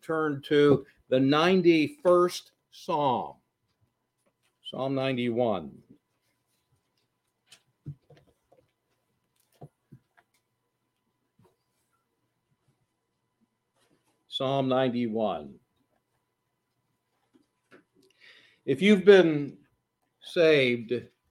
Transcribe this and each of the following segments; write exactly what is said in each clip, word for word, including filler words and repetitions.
turn to the ninety-first Psalm, Psalm ninety-one. Psalm ninety-one. If you've been saved,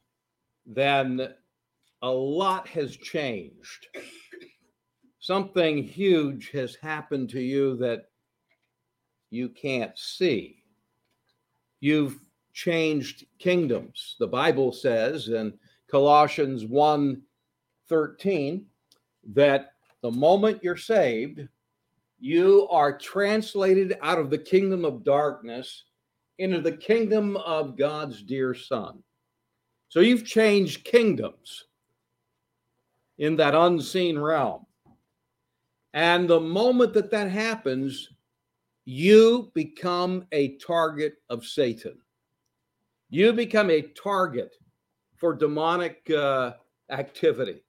then a lot has changed. Something huge has happened to you that you can't see. You've changed kingdoms. The Bible says in Colossians one thirteen that the moment you're saved, you are translated out of the kingdom of darkness into the kingdom of God's dear Son. So you've changed kingdoms in that unseen realm. And the moment that that happens, you become a target of Satan. You become a target for demonic uh, activity.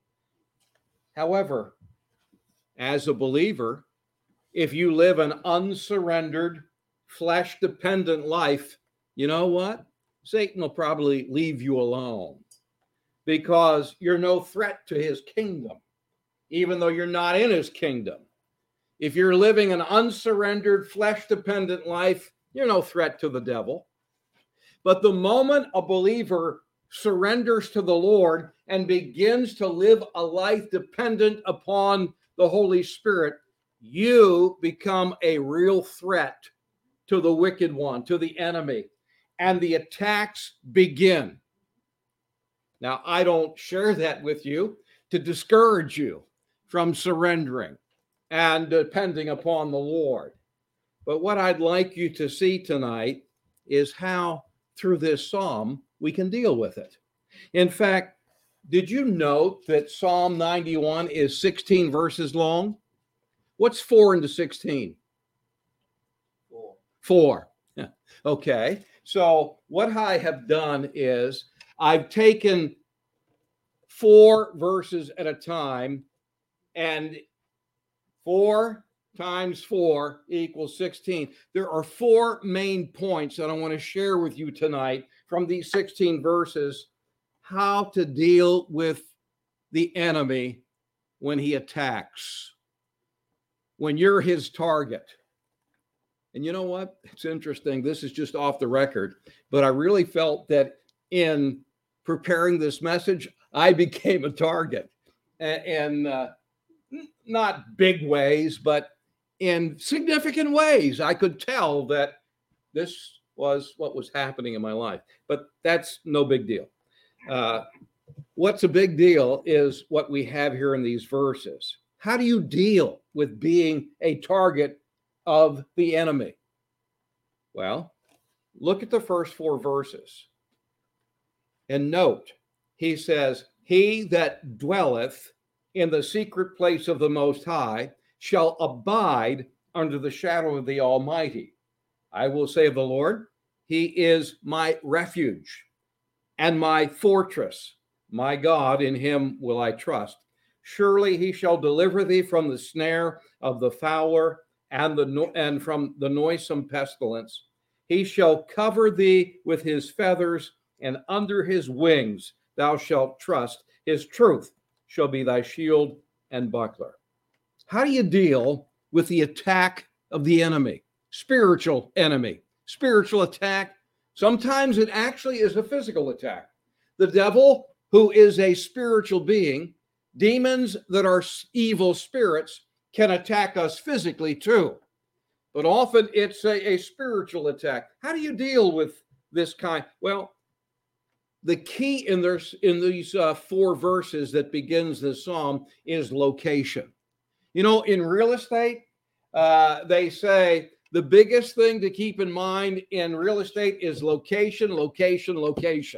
However, as a believer, if you live an unsurrendered, flesh-dependent life, you know what? Satan will probably leave you alone because you're no threat to his kingdom, even though you're not in his kingdom. If you're living an unsurrendered, flesh-dependent life, you're no threat to the devil. But the moment a believer surrenders to the Lord and begins to live a life dependent upon the Holy Spirit, you become a real threat to the wicked one, to the enemy, and the attacks begin. Now, I don't share that with you to discourage you from surrendering and depending upon the Lord. But what I'd like you to see tonight is how, through this psalm, we can deal with it. In fact, did you note that Psalm ninety-one is sixteen verses long? What's four into sixteen? Four. Four. Yeah. Okay. So what I have done is I've taken four verses at a time, and four times four equals sixteen. There are four main points that I want to share with you tonight from these sixteen verses, how to deal with the enemy when he attacks, when you're his target. And you know what? It's interesting. This is just off the record, but I really felt that in preparing this message, I became a target. And uh, not big ways, but in significant ways. I could tell that this was what was happening in my life, but that's no big deal. Uh, what's a big deal is what we have here in these verses. How do you deal with being a target of the enemy? Well, look at the first four verses and note, he says, he that dwelleth in the secret place of the Most High shall abide under the shadow of the Almighty. I will say of the Lord, he is my refuge and my fortress. My God, in him will I trust. Surely he shall deliver thee from the snare of the fowler and the no- and from the noisome pestilence. He shall cover thee with his feathers, and under his wings thou shalt trust. His truth shall be thy shield and buckler. How do you deal with the attack of the enemy? Spiritual enemy, spiritual attack. Sometimes it actually is a physical attack. The devil, who is a spiritual being, demons that are evil spirits, can attack us physically too. But often it's a, a spiritual attack. How do you deal with this kind? Well, the key in, there's, in these uh, four verses that begins this psalm is location. You know, in real estate, uh, they say the biggest thing to keep in mind in real estate is location, location, location.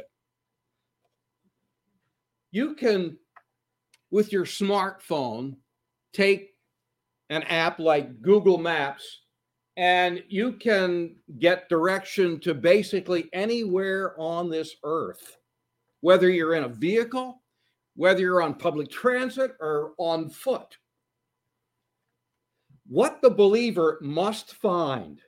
You can, with your smartphone, take an app like Google Maps, and you can get direction to basically anywhere on this earth, whether you're in a vehicle, whether you're on public transit or on foot. What the believer must find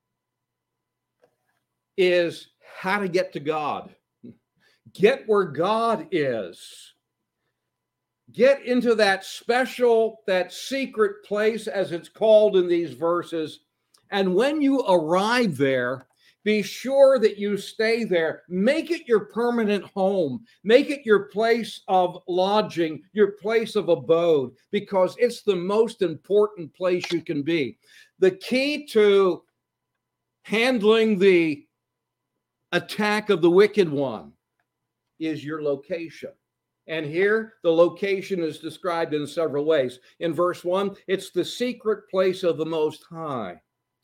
is how to get to God. Get where God is. Get into that special, that secret place, as it's called in these verses. And when you arrive there, be sure that you stay there. Make it your permanent home. Make it your place of lodging, your place of abode, because it's the most important place you can be. The key to handling the attack of the wicked one is your location. And here, the location is described in several ways. In verse one, it's the secret place of the Most High.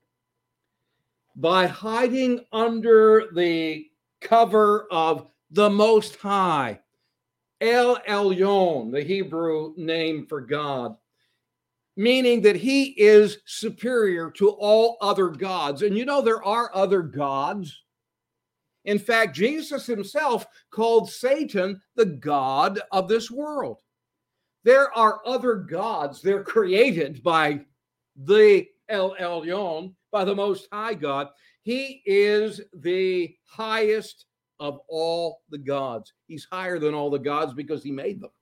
By hiding under the cover of the Most High, El Elyon, the Hebrew name for God, meaning that he is superior to all other gods. And you know, there are other gods. In fact, Jesus himself called Satan the god of this world. There are other gods. They're created by the El Elyon, by the Most High God. He is the highest of all the gods. He's higher than all the gods because he made them.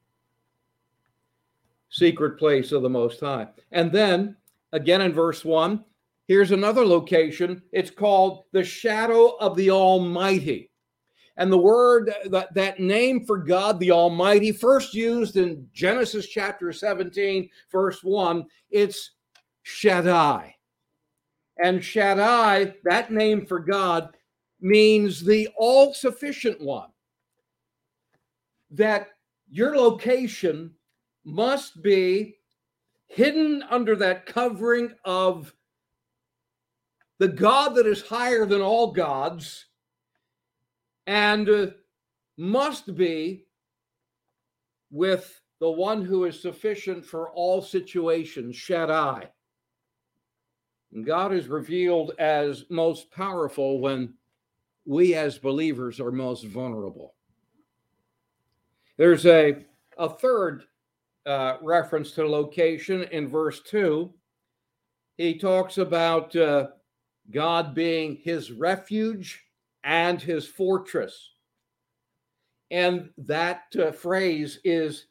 Secret place of the Most High. And then, again in verse one, here's another location. It's called the shadow of the Almighty. And the word, that, that name for God, the Almighty, first used in Genesis chapter seventeen, verse one, it's Shaddai. And Shaddai, that name for God, means the all-sufficient one. That your location must be hidden under that covering of the God that is higher than all gods, and uh, must be with the one who is sufficient for all situations, Shaddai. And God is revealed as most powerful when we as believers are most vulnerable. There's a, a third uh, reference to location in verse two. He talks about uh, God being his refuge and his fortress. And that uh, phrase is,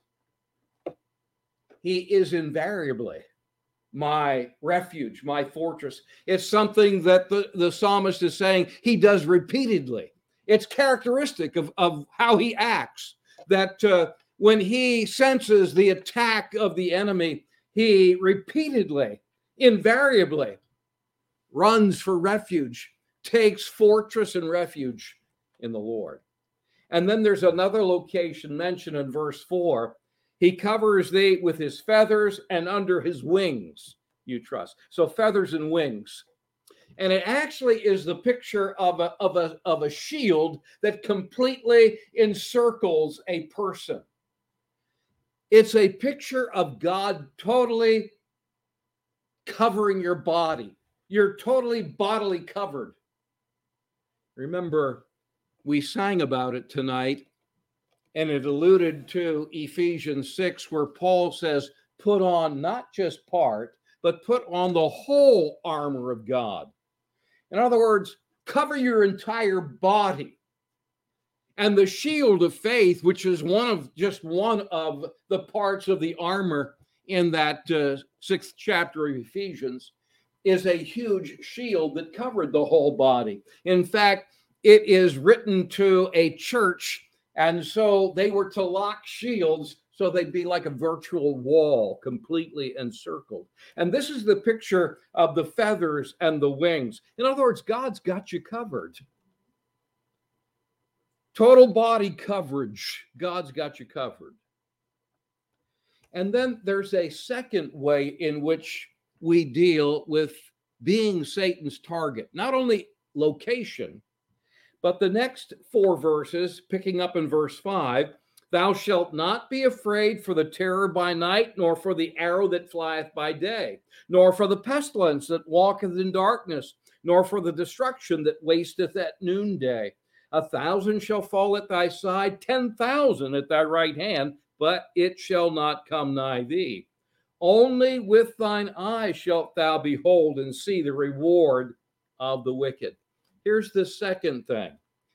he is invariably my refuge, my fortress. It's something that the, the psalmist is saying he does repeatedly. It's characteristic of, of how he acts, that uh, when he senses the attack of the enemy, he repeatedly, invariably runs for refuge, takes fortress and refuge in the Lord. And then there's another location mentioned in verse four. He covers thee with his feathers, and under his wings you trust. So feathers and wings. And it actually is the picture of a, of a, of a shield that completely encircles a person. It's a picture of God totally covering your body. You're totally bodily covered. Remember, we sang about it tonight, and it alluded to Ephesians six, where Paul says, put on not just part, but put on the whole armor of God. In other words, cover your entire body. And the shield of faith, which is one of just one of the parts of the armor in that uh, sixth chapter of Ephesians, is a huge shield that covered the whole body. In fact, it is written to a church, and so they were to lock shields so they'd be like a virtual wall, completely encircled. And this is the picture of the feathers and the wings. In other words, God's got you covered. Total body coverage. God's got you covered. And then there's a second way in which we deal with being Satan's target. Not only location, but the next four verses, picking up in verse five, thou shalt not be afraid for the terror by night, nor for the arrow that flieth by day, nor for the pestilence that walketh in darkness, nor for the destruction that wasteth at noonday. A thousand shall fall at thy side, ten thousand at thy right hand, but it shall not come nigh thee. Only with thine eyes shalt thou behold and see the reward of the wicked. Here's the second thing.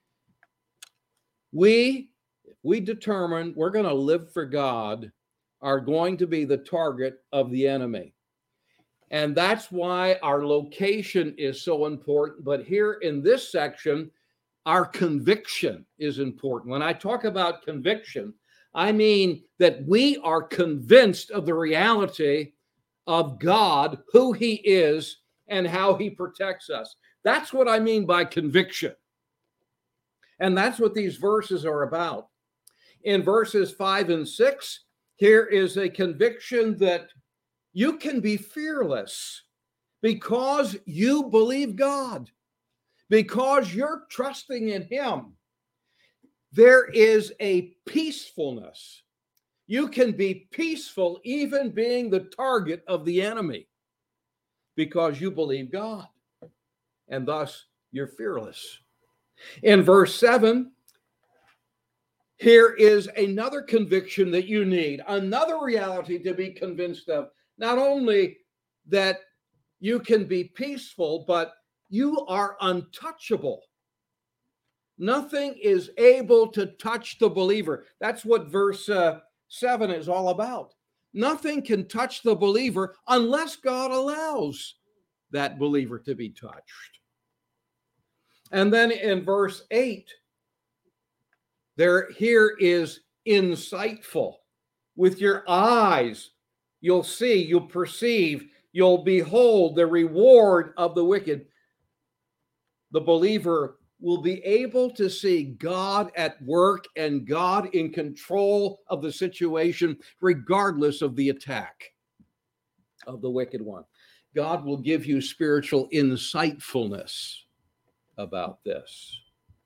We, we determine we're going to live for God, are going to be the target of the enemy. And that's why our location is so important. But here in this section, our conviction is important. When I talk about conviction, I mean that we are convinced of the reality of God, who he is, and how he protects us. That's what I mean by conviction. And that's what these verses are about. In verses five and six, here is a conviction that you can be fearless because you believe God, because you're trusting in him. There is a peacefulness. You can be peaceful even being the target of the enemy because you believe God, and thus you're fearless. In verse seven, here is another conviction that you need, another reality to be convinced of. Not only that you can be peaceful, but you are untouchable. Nothing is able to touch the believer. That's what verse uh, seven is all about. Nothing can touch the believer unless God allows that believer to be touched. And then in verse eight, there here is insightful. With your eyes, you'll see, you'll perceive, you'll behold the reward of the wicked. The believer will be able to see God at work and God in control of the situation, regardless of the attack of the wicked one. God will give you spiritual insightfulness about this.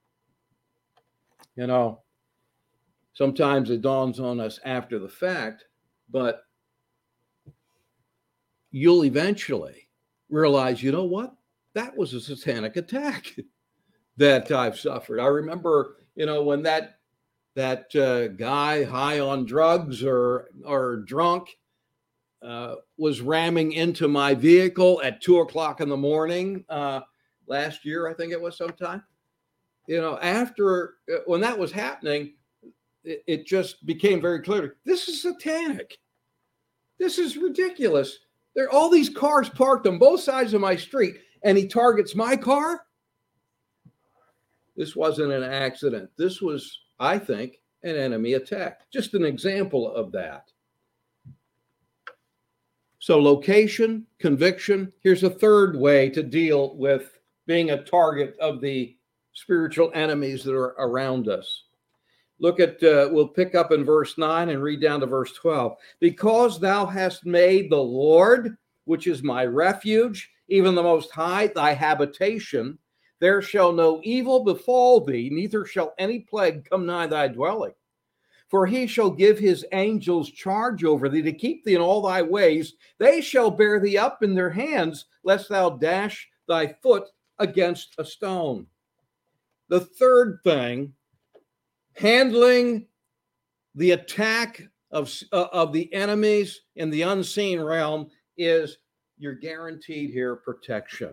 You know, sometimes it dawns on us after the fact, but you'll eventually realize, you know what? That was a satanic attack that I've suffered. I remember, you know, when that that uh, guy high on drugs or or drunk uh, was ramming into my vehicle at two o'clock in the morning uh, last year, I think it was sometime. You know, after when that was happening, it, it just became very clear. This is satanic. This is ridiculous. There are all these cars parked on both sides of my street, and he targets my car. This wasn't an accident. This was, I think, an enemy attack. Just an example of that. So location, conviction. Here's a third way to deal with being a target of the spiritual enemies that are around us. Look at, uh, we'll pick up in verse nine and read down to verse twelve. Because thou hast made the Lord, which is my refuge, even the Most High, thy habitation, there shall no evil befall thee, neither shall any plague come nigh thy dwelling. For he shall give his angels charge over thee to keep thee in all thy ways. They shall bear thee up in their hands, lest thou dash thy foot against a stone. The third thing, handling the attack of, uh, of the enemies in the unseen realm, is you're guaranteed here protection.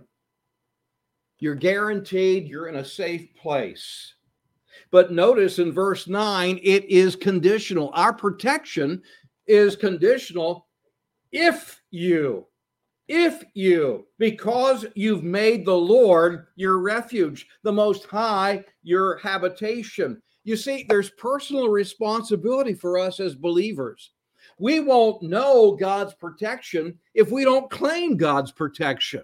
You're guaranteed you're in a safe place. But notice in verse nine, it is conditional. Our protection is conditional if you, if you, because you've made the Lord your refuge, the Most High your habitation. You see, there's personal responsibility for us as believers. We won't know God's protection if we don't claim God's protection.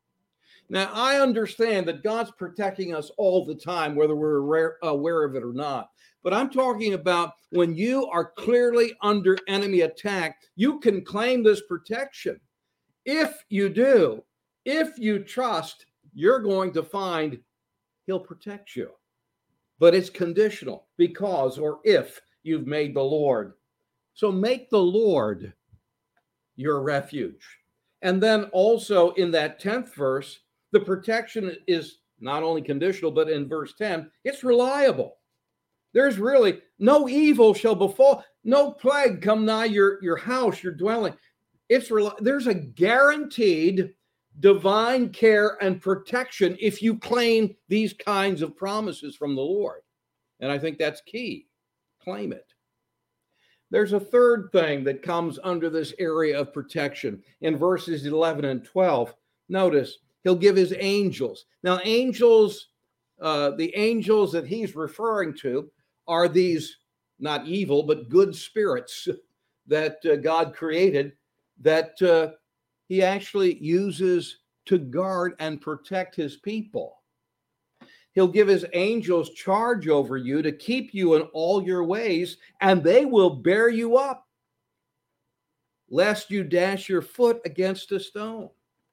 Now, I understand that God's protecting us all the time, whether we're aware, aware of it or not. But I'm talking about when you are clearly under enemy attack, you can claim this protection. If you do, if you trust, you're going to find he'll protect you. But it's conditional because or if you've made the Lord. So make the Lord your refuge. And then also in that tenth verse, the protection is not only conditional, but in verse ten, it's reliable. There's really no evil shall befall, no plague come nigh your, your house, your dwelling. It's there's a guaranteed divine care and protection if you claim these kinds of promises from the Lord. And I think that's key. Claim it. There's a third thing that comes under this area of protection in verses eleven and twelve. Notice, he'll give his angels. Now, angels, uh, the angels that he's referring to are these not evil, but good spirits that uh, God created that uh, he actually uses to guard and protect his people. He'll give his angels charge over you to keep you in all your ways, and they will bear you up, lest you dash your foot against a stone.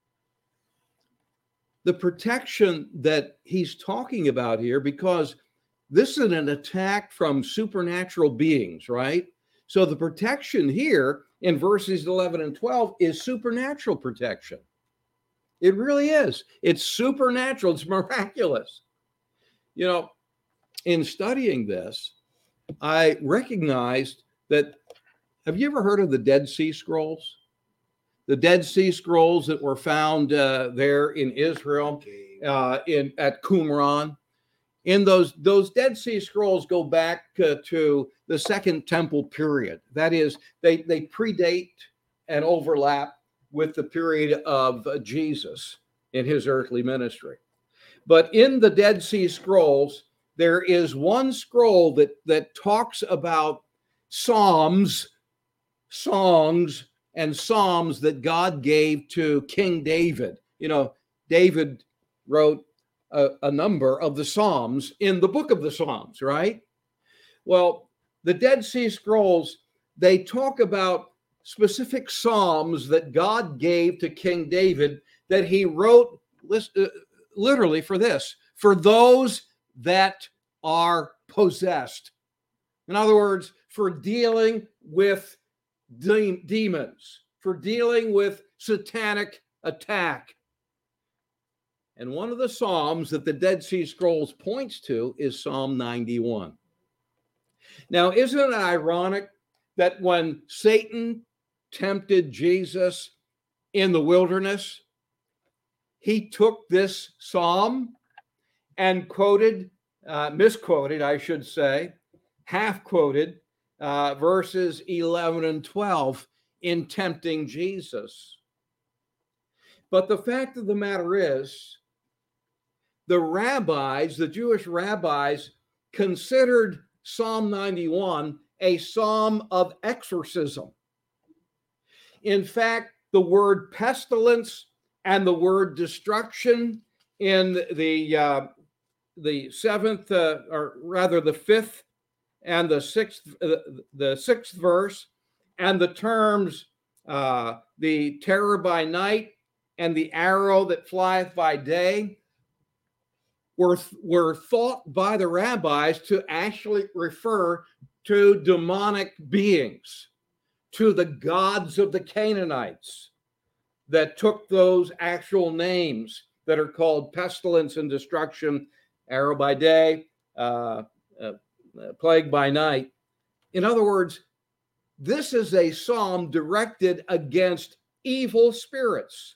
The protection that he's talking about here, because this is an attack from supernatural beings, right? So the protection here in verses eleven and twelve is supernatural protection. It really is. It's supernatural. It's miraculous. You know, in studying this, I recognized that, have you ever heard of the Dead Sea Scrolls? The Dead Sea Scrolls that were found uh, there in Israel, uh, in at Qumran. In those, those Dead Sea Scrolls go back uh, to the Second Temple period. That is, they, they predate and overlap with the period of uh, Jesus in his earthly ministry. But in the Dead Sea Scrolls, there is one scroll that, that talks about psalms, songs, and psalms that God gave to King David. You know, David wrote a, a number of the psalms in the book of the Psalms, right? Well, the Dead Sea Scrolls, they talk about specific psalms that God gave to King David that he wrote literally for this, for those that are possessed. In other words, for dealing with de- demons, for dealing with satanic attack. And one of the psalms that the Dead Sea Scrolls points to is Psalm ninety-one. Now, isn't it ironic that when Satan tempted Jesus in the wilderness, he took this psalm and quoted, uh, misquoted, I should say, half quoted uh, verses eleven and twelve in tempting Jesus. But the fact of the matter is, the rabbis, the Jewish rabbis, considered Psalm ninety-one a psalm of exorcism. In fact, the word pestilence and the word destruction in the uh, the seventh, uh, or rather the fifth and the sixth, uh, the sixth verse, and the terms uh, the terror by night and the arrow that flieth by day were were thought by the rabbis to actually refer to demonic beings, to the gods of the Canaanites that took those actual names that are called pestilence and destruction, arrow by day, uh, uh, plague by night. In other words, this is a psalm directed against evil spirits.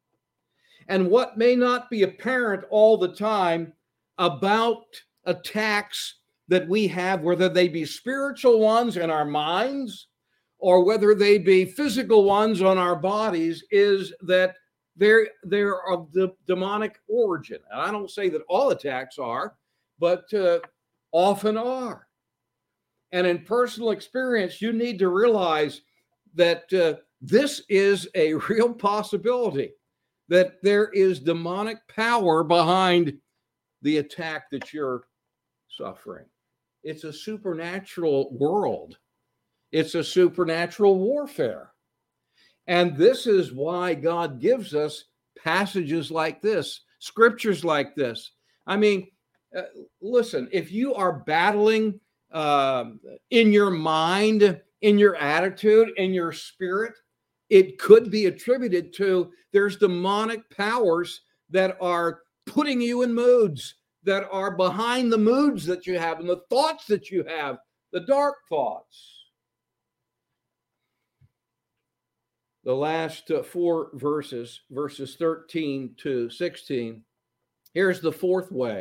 And what may not be apparent all the time about attacks that we have, whether they be spiritual ones in our minds or whether they be physical ones on our bodies, is that they're, they're of the demonic origin. And I don't say that all attacks are, but uh, often are. And in personal experience, you need to realize that uh, this is a real possibility, that there is demonic power behind the attack that you're suffering. It's a supernatural world. It's a supernatural warfare. And this is why God gives us passages like this, scriptures like this. I mean, uh, listen, if you are battling uh, in your mind, in your attitude, in your spirit, it could be attributed to there's demonic powers that are putting you in moods, that are behind the moods that you have and the thoughts that you have, the dark thoughts. the last uh, four verses, verses thirteen to sixteen, here's the fourth way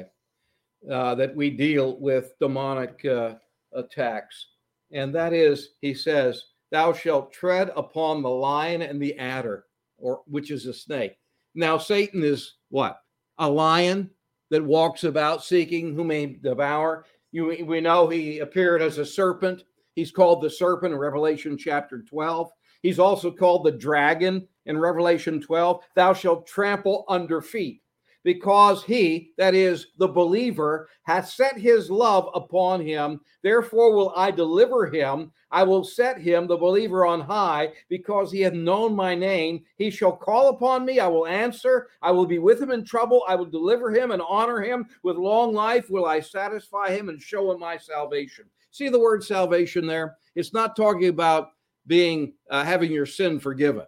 uh, that we deal with demonic uh, attacks. And that is, he says, thou shalt tread upon the lion and the adder, or which is a snake. Now, Satan is what? A lion that walks about seeking who may devour. You, we know he appeared as a serpent. He's called the serpent in Revelation chapter twelve. He's also called the dragon in Revelation twelve. Thou shalt trample under feet, because he, that is the believer, hath set his love upon him. Therefore will I deliver him. I will set him, the believer, on high, because he hath known my name. He shall call upon me. I will answer. I will be with him in trouble. I will deliver him and honor him. With long life will I satisfy him and show him my salvation. See the word salvation there? It's not talking about being uh, having your sin forgiven.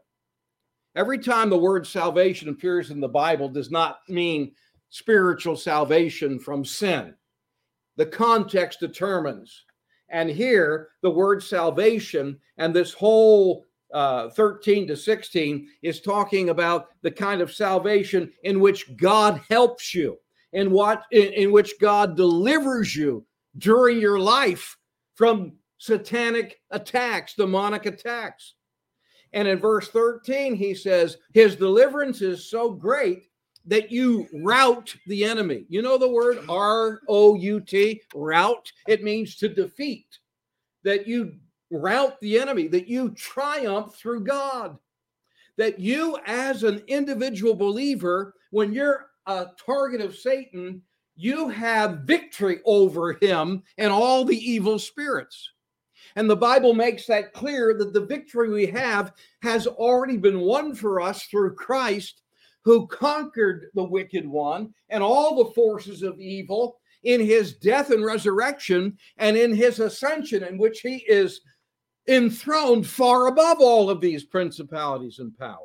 Every time the word salvation appears in the Bible does not mean spiritual salvation from sin. The context determines. And here, the word salvation and this whole uh, thirteen to sixteen is talking about the kind of salvation in which God helps you, in what in, in which God delivers you during your life from satanic attacks, demonic attacks. And in verse thirteen, he says, his deliverance is so great that you rout the enemy. You know the word R O U T, rout? It means to defeat, that you rout the enemy, that you triumph through God, that you as an individual believer, when you're a target of Satan, you have victory over him and all the evil spirits. And the Bible makes that clear, that the victory we have has already been won for us through Christ, who conquered the wicked one and all the forces of evil in his death and resurrection and in his ascension, in which he is enthroned far above all of these principalities and powers.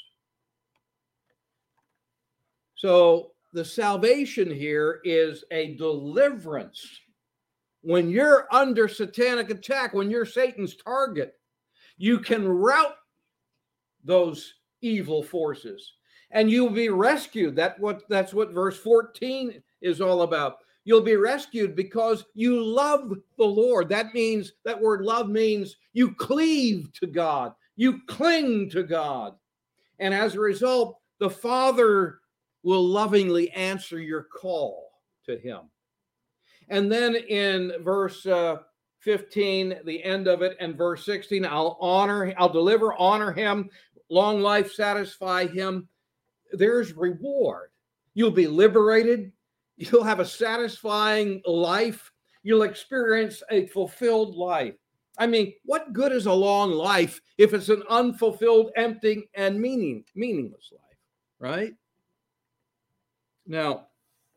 So the salvation here is a deliverance. When you're under satanic attack, when you're Satan's target, you can rout those evil forces and you'll be rescued. That what, that's what verse fourteen is all about. You'll be rescued because you love the Lord. That means, that word love means you cleave to God. You cling to God. And as a result, the Father will lovingly answer your call to him. And then in verse uh, fifteen, the end of it, and verse sixteen, I'll honor, I'll deliver, honor him, long life, satisfy him. There's reward. You'll be liberated. You'll have a satisfying life. You'll experience a fulfilled life. I mean, what good is a long life if it's an unfulfilled, empty, and meaning, meaningless life, right? Now,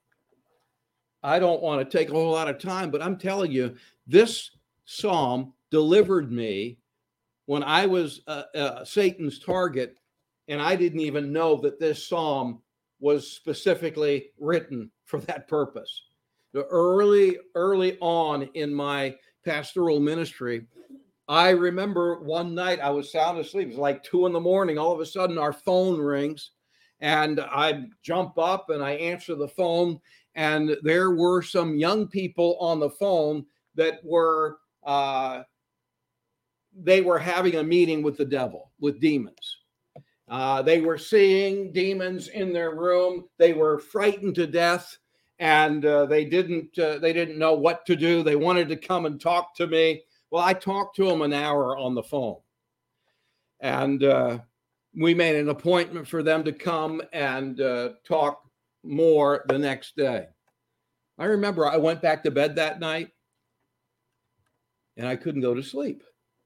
I don't want to take a whole lot of time, but I'm telling you, this psalm delivered me when I was uh, uh, Satan's target, and I didn't even know that this psalm was specifically written for that purpose. The early, early on in my pastoral ministry, I remember one night I was sound asleep. It was like two in the morning. All of a sudden, our phone rings, and I jump up and I answer the phone. And there were some young people on the phone that were, uh, they were having a meeting with the devil, with demons. Uh, they were seeing demons in their room. They were frightened to death, and uh, they didn't, uh, they didn't know what to do. They wanted to come and talk to me. Well, I talked to them an hour on the phone, and uh, we made an appointment for them to come and uh, talk more the next day. I remember I went back to bed that night and I couldn't go to sleep.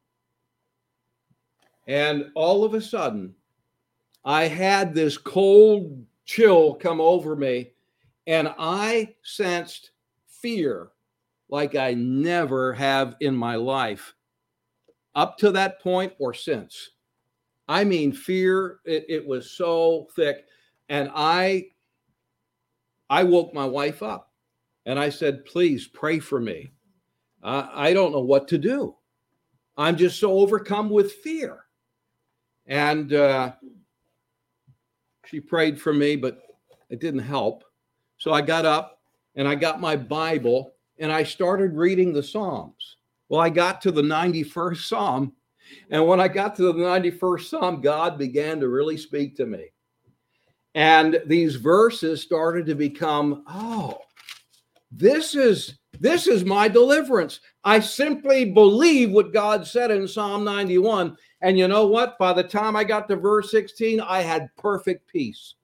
And all of a sudden, I had this cold chill come over me, and I sensed fear like I never have in my life up to that point or since. I mean, fear, it, it was so thick. And I, I woke my wife up and I said, please pray for me. Uh, I don't know what to do. I'm just so overcome with fear. And uh, she prayed for me, but it didn't help. So I got up and I got my Bible and I started reading the Psalms. Well, I got to the ninety-first Psalm. And when I got to the ninety-first Psalm, God began to really speak to me. And these verses started to become, oh, this is this is my deliverance. I simply believe what God said in Psalm ninety-one. And you know what? By the time I got to verse sixteen, I had perfect peace.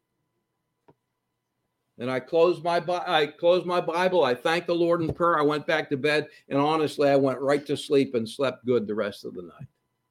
And I closed my I closed my Bible. I thanked the Lord in prayer. I went back to bed. And honestly, I went right to sleep and slept good the rest of the night.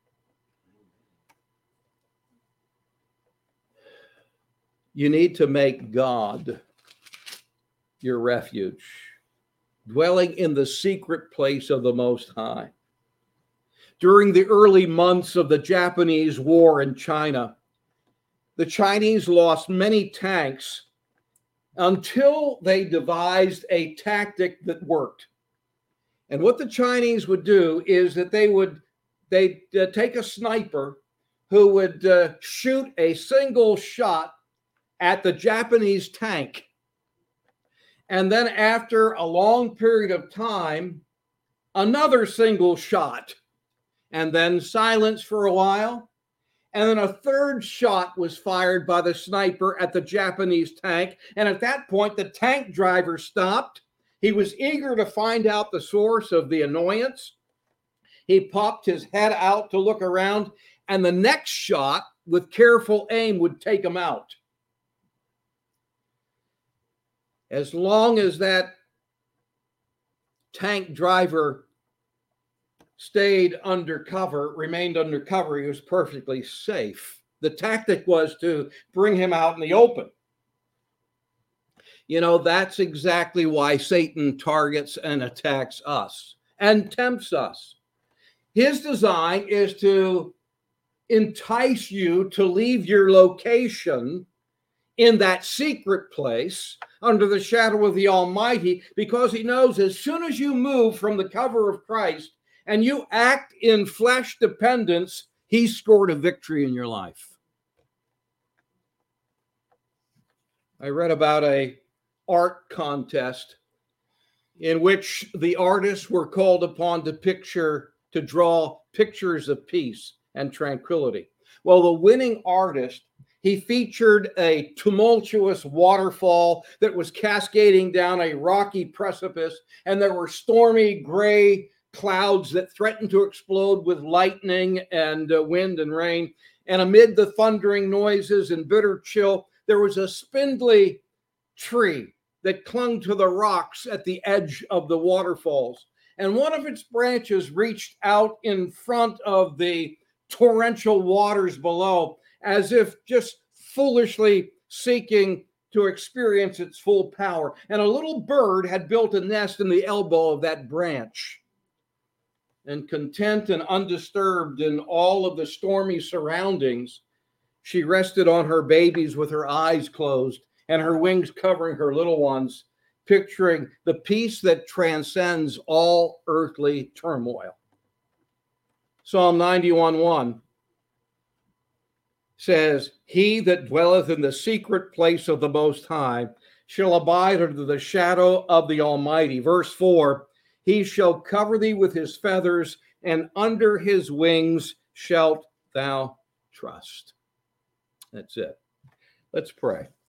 You need to make God your refuge, dwelling in the secret place of the Most High. During the early months of the Japanese war in China, the Chinese lost many tanks until they devised a tactic that worked. And what the Chinese would do is that they would they'd uh, take a sniper who would uh, shoot a single shot at the Japanese tank. And then after a long period of time, another single shot, and then silence for a while. And then a third shot was fired by the sniper at the Japanese tank. And at that point, the tank driver stopped. He was eager to find out the source of the annoyance. He popped his head out to look around, and the next shot, with careful aim, would take him out. As long as that tank driver stayed undercover, remained undercover, he was perfectly safe. The tactic was to bring him out in the open. You know, that's exactly why Satan targets and attacks us and tempts us. His design is to entice you to leave your location in that secret place under the shadow of the Almighty, because he knows as soon as you move from the cover of Christ and you act in flesh dependence, he's scored a victory in your life. I read about a art contest in which the artists were called upon to picture, to draw pictures of peace and tranquility. Well, the winning artist, he featured a tumultuous waterfall that was cascading down a rocky precipice, and there were stormy gray clouds that threatened to explode with lightning and uh, wind and rain. And amid the thundering noises and bitter chill, there was a spindly tree that clung to the rocks at the edge of the waterfalls. And one of its branches reached out in front of the torrential waters below, as if just foolishly seeking to experience its full power. And a little bird had built a nest in the elbow of that branch. And content and undisturbed in all of the stormy surroundings, she rested on her babies with her eyes closed and her wings covering her little ones, picturing the peace that transcends all earthly turmoil. Psalm ninety-one one says, "He that dwelleth in the secret place of the Most High shall abide under the shadow of the Almighty." Verse four, "He shall cover thee with his feathers, and under his wings shalt thou trust." That's it. Let's pray.